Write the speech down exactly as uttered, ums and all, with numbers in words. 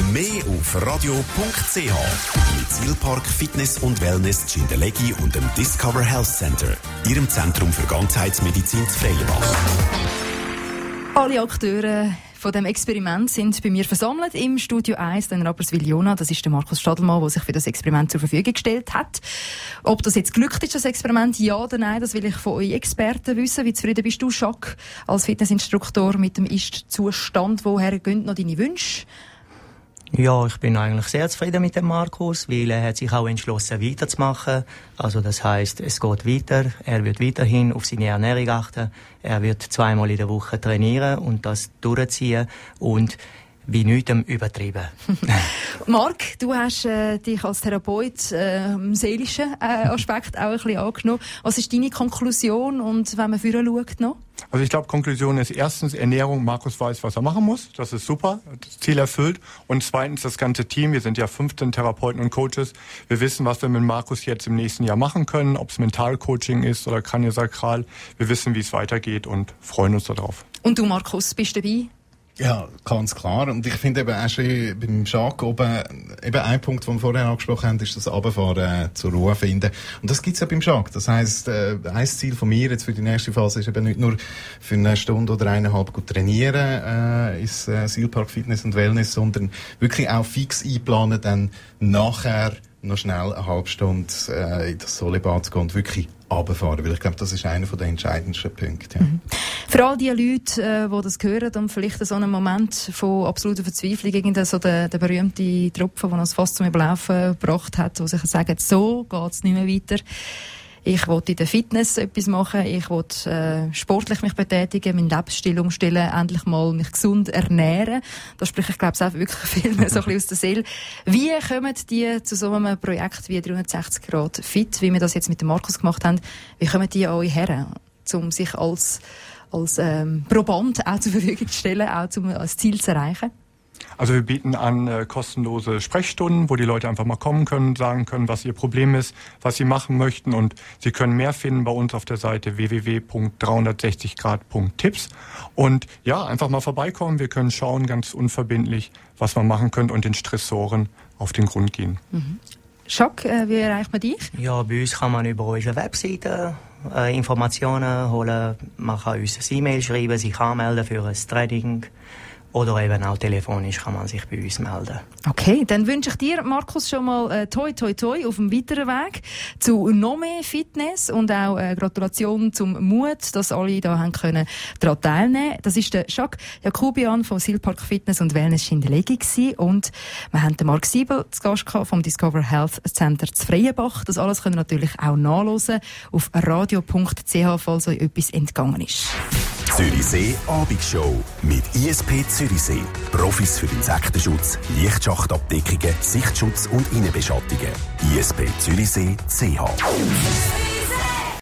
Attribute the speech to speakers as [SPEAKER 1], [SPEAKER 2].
[SPEAKER 1] Mehr auf radio punkt c h. Mit Zielpark Fitness und Wellness Schindellegi und dem Discover Health Center, Ihrem Zentrum für Ganzheitsmedizin zu Freienbach.
[SPEAKER 2] Alle Akteure von dem Experiment sind bei mir versammelt im Studio eins, in Rapperswil-Jona. Das ist der Markus Stadelmann, der sich für das Experiment zur Verfügung gestellt hat. Ob das jetzt glückt ist, das Experiment, ja oder nein, das will ich von euch Experten wissen. Wie zufrieden bist du, Jacques, als Fitnessinstruktor mit dem Ist-Zustand? Woher gehen noch deine Wünsche?
[SPEAKER 3] Ja, ich bin eigentlich sehr zufrieden mit dem Markus, weil er hat sich auch entschlossen, weiterzumachen. Also das heisst, es geht weiter. Er wird weiterhin auf seine Ernährung achten. Er wird zweimal in der Woche trainieren und das durchziehen und wie nichts übertrieben.
[SPEAKER 2] Marc, du hast äh, dich als Therapeut äh, im seelischen äh, Aspekt auch ein bisschen angenommen. Was ist deine Konklusion und wenn man vorher schaut noch?
[SPEAKER 4] Also ich glaube, Konklusion ist erstens Ernährung. Markus weiß, was er machen muss. Das ist super. Das Ziel erfüllt. Und zweitens das ganze Team. Wir sind ja fünfzehn Therapeuten und Coaches. Wir wissen, was wir mit Markus jetzt im nächsten Jahr machen können. Ob es Mentalcoaching ist oder Kraniosakral. Wir wissen, wie es weitergeht und freuen uns darauf.
[SPEAKER 2] Und du, Markus, bist du dabei?
[SPEAKER 5] Ja, ganz klar. Und ich finde eben auch schon beim Jacques oben, eben ein Punkt, den wir vorher angesprochen haben, ist das Runterfahren, äh, zur Ruhe finden. Und das gibt's ja beim Jacques. Das heisst, äh, ein Ziel von mir jetzt für die nächste Phase ist eben nicht nur für eine Stunde oder eineinhalb gut trainieren, äh, ist äh, Zielpark Fitness und Wellness, sondern wirklich auch fix einplanen, dann nachher noch schnell eine halbe Stunde äh, in das Solebad zu gehen und wirklich runterfahren, weil ich glaube, das ist einer der entscheidendsten Punkte. Ja.
[SPEAKER 2] Mhm. Für all die Leute, äh, die das hören und vielleicht so einen Moment von absoluter Verzweiflung, irgendein so der, der berühmte Tropfen, der uns fast zum Überlaufen gebracht hat, wo sich sagen, so geht's nicht mehr weiter. Ich will in der Fitness etwas machen, ich will äh, sportlich mich betätigen, meinen Lebensstil umstellen, endlich mal mich gesund ernähren. Da spreche ich, glaube ich, auch wirklich viel mehr so ein bisschen aus der Seele. Wie kommen die zu so einem Projekt wie dreihundertsechzig Grad Fit, wie wir das jetzt mit dem Markus gemacht haben, wie kommen die an euch her, um sich als, als ähm, Proband auch zur Verfügung zu stellen, auch zum, als Ziel zu erreichen?
[SPEAKER 4] Also wir bieten an äh, kostenlose Sprechstunden, wo die Leute einfach mal kommen können, sagen können, was ihr Problem ist, was sie machen möchten. Und sie können mehr finden bei uns auf der Seite w w w punkt dreihundertsechzig grad punkt tipps. Und ja, einfach mal vorbeikommen. Wir können schauen, ganz unverbindlich, was man machen könnte und den Stressoren auf den Grund gehen.
[SPEAKER 2] Mhm. Jacques, äh, wie erreicht man dich?
[SPEAKER 3] Ja, bei uns kann man über unsere Webseite äh, Informationen holen. Man kann uns ein E-Mail schreiben, sich anmelden für ein Training. Oder eben auch telefonisch kann man sich bei uns melden.
[SPEAKER 2] Okay, dann wünsche ich dir, Markus, schon mal äh, toi toi toi auf dem weiteren Weg zu noch mehr Fitness und auch äh, Gratulation zum Mut, dass alle da haben können daran teilnehmen. Das ist der Jacques Jacobian vom Zielpark Fitness und Wellness Schindellegi gewesen. Und wir haben den Marc Siebel zu Gast gehabt vom Discover Health Center zu Freienbach. Das alles könnt ihr natürlich auch nachhören auf radio punkt c h, falls euch etwas entgangen ist.
[SPEAKER 1] Zürichsee Abendshow mit I S P Zürichsee. Profis für Insektenschutz, Lichtschachtabdeckungen, Sichtschutz und Innenbeschattungen. I S P Zürichsee C H.